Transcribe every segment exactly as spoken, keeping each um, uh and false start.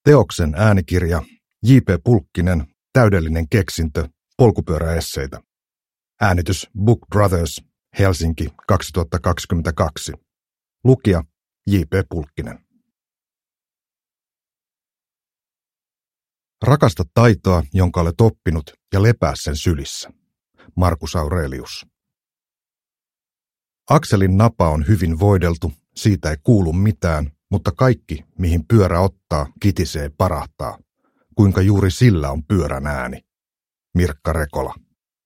Teoksen äänikirja J P Pulkkinen, täydellinen keksintö, polkupyöräesseitä. Äänitys Book Brothers, Helsinki kaksituhattakaksikymmentäkaksi. Lukija J P Pulkkinen. Rakasta taitoa, jonka olet oppinut, ja lepää sen sylissä. Marcus Aurelius. Akselin napa on hyvin voideltu, siitä ei kuulu mitään, mutta kaikki, mihin pyörä ottaa, kitisee parahtaa. Kuinka juuri sillä on pyörän ääni. Mirkka Rekola.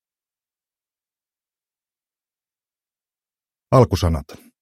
Alkusanat.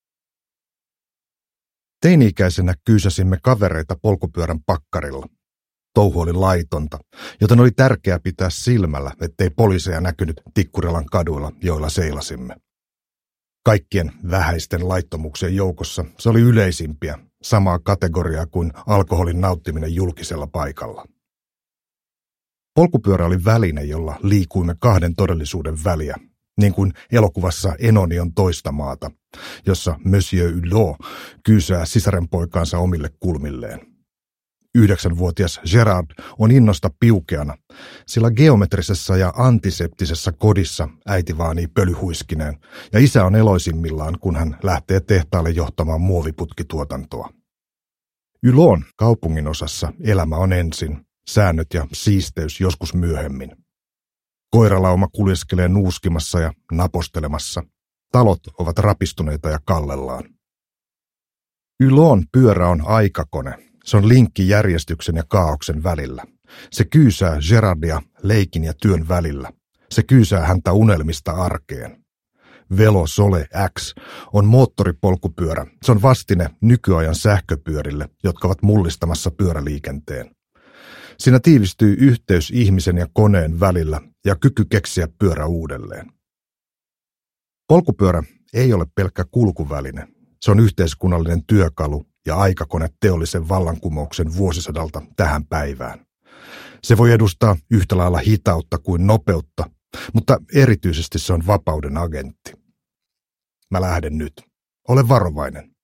Teini-ikäisenä kyysäsimme kavereita polkupyörän pakkarilla. Touhu oli laitonta, joten oli tärkeää pitää silmällä, ettei poliiseja näkynyt Tikkurilan kaduilla, joilla seilasimme. Kaikkien vähäisten laittomuuksien joukossa se oli yleisimpiä, samaa kategoriaa kuin alkoholin nauttiminen julkisella paikalla. Polkupyörä oli väline, jolla liikuimme kahden todellisuuden väliä, niin kuin elokuvassa Enonion toista maata, jossa Monsieur Hulot kyysää sisarenpoikaansa omille kulmilleen. Yhdeksänvuotias Gerard on innosta piukeana, sillä geometrisessa ja antiseptisessä kodissa äiti vaanii pölyhuiskineen ja isä on eloisimmillaan, kun hän lähtee tehtaalle johtamaan muoviputkituotantoa. Hulon kaupungin osassa elämä on ensin, säännöt ja siisteys joskus myöhemmin. Koiralauma kuljeskelee nuuskimassa ja napostelemassa. Talot ovat rapistuneita ja kallellaan. Hulon pyörä on aikakone. Se on linkki järjestyksen ja kaaoksen välillä. Se kyysää Gerardia leikin ja työn välillä. Se kyysää häntä unelmista arkeen. Velo Sole X on moottoripolkupyörä. Se on vastine nykyajan sähköpyörille, jotka ovat mullistamassa pyöräliikenteen. Siinä tiivistyy yhteys ihmisen ja koneen välillä ja kyky keksiä pyörä uudelleen. Polkupyörä ei ole pelkkä kulkuväline. Se on yhteiskunnallinen työkalu ja aikakone teollisen vallankumouksen vuosisadalta tähän päivään. Se voi edustaa yhtä lailla hitautta kuin nopeutta, mutta erityisesti se on vapauden agentti. Mä lähden nyt. Ole varovainen.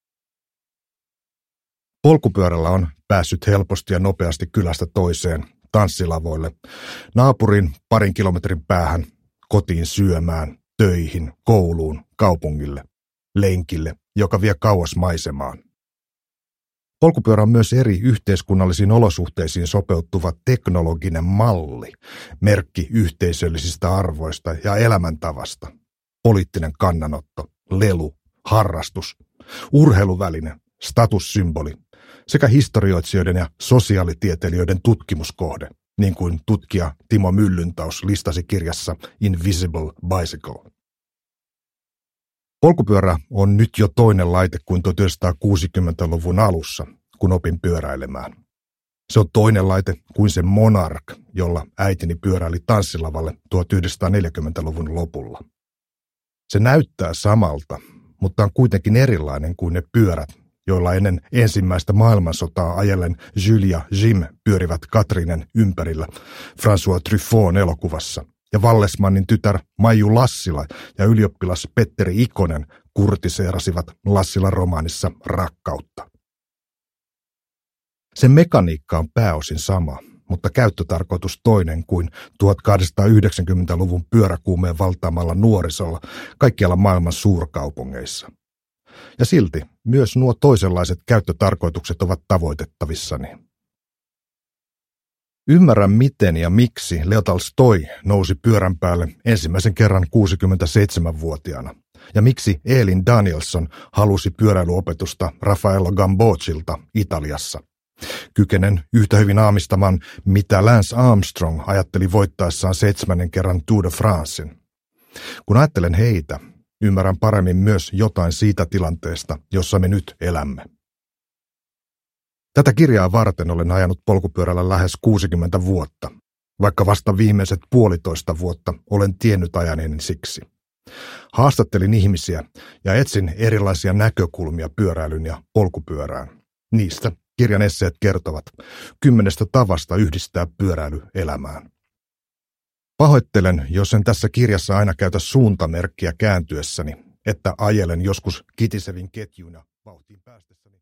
Polkupyörällä on päässyt helposti ja nopeasti kylästä toiseen, tanssilavoille, naapurin parin kilometrin päähän, kotiin syömään, töihin, kouluun, kaupungille, lenkille, joka vie kauas maisemaan. Polkupyörä on myös eri yhteiskunnallisiin olosuhteisiin sopeutuva teknologinen malli, merkki yhteisöllisistä arvoista ja elämäntavasta, poliittinen kannanotto, lelu, harrastus, urheiluväline, statussymboli sekä historioitsijoiden ja sosiaalitieteilijöiden tutkimuskohde, niin kuin tutkija Timo Myllyntaus listasi kirjassa Invisible Bicycle. Polkupyörä on nyt jo toinen laite kuin tuhatyhdeksänsataakuusikymmentäluvun alussa, kun opin pyöräilemään. Se on toinen laite kuin se Monarch, jolla äitini pyöräili tanssilavalle tuhatyhdeksänsataaneljäkymmentäluvun lopulla. Se näyttää samalta, mutta on kuitenkin erilainen kuin ne pyörät, joilla ennen ensimmäistä maailmansotaa ajellen Jules ja Jim pyörivät Katrinen ympärillä François Truffaut'n elokuvassa. Ja Vallesmannin tytär Maiju Lassila ja ylioppilas Petteri Ikonen kurtiseerasivat Lassilan romaanissa Rakkautta. Sen mekaniikka on pääosin sama, mutta käyttötarkoitus toinen kuin tuhatkahdeksansataayhdeksänkymmentäluvun pyöräkuumeen valtaamalla nuorisolla kaikkialla maailman suurkaupungeissa. Ja silti myös nuo toisenlaiset käyttötarkoitukset ovat tavoitettavissani. Ymmärrän miten ja miksi Leo Tolstoi nousi pyörän päälle ensimmäisen kerran kuusikymmentäseitsemänvuotiaana ja miksi Elin Danielson halusi pyöräilyopetusta Raffaello Gambocilta Italiassa. Kykenen yhtä hyvin aamistamaan, mitä Lance Armstrong ajatteli voittaessaan seitsemännen kerran Tour de Francein. Kun ajattelen heitä, ymmärrän paremmin myös jotain siitä tilanteesta, jossa me nyt elämme. Tätä kirjaa varten olen ajanut polkupyörällä lähes kuusikymmentä vuotta, vaikka vasta viimeiset puolitoista vuotta olen tiennyt ajaneeni siksi. Haastattelin ihmisiä ja etsin erilaisia näkökulmia pyöräilyn ja polkupyörään. Niistä kirjan esseet kertovat kymmenestä tavasta yhdistää pyöräily elämään. Pahoittelen, jos en tässä kirjassa aina käytä suuntamerkkiä kääntyessäni, että ajelen joskus kitisevin ketjuina vauhtiin päästessäni.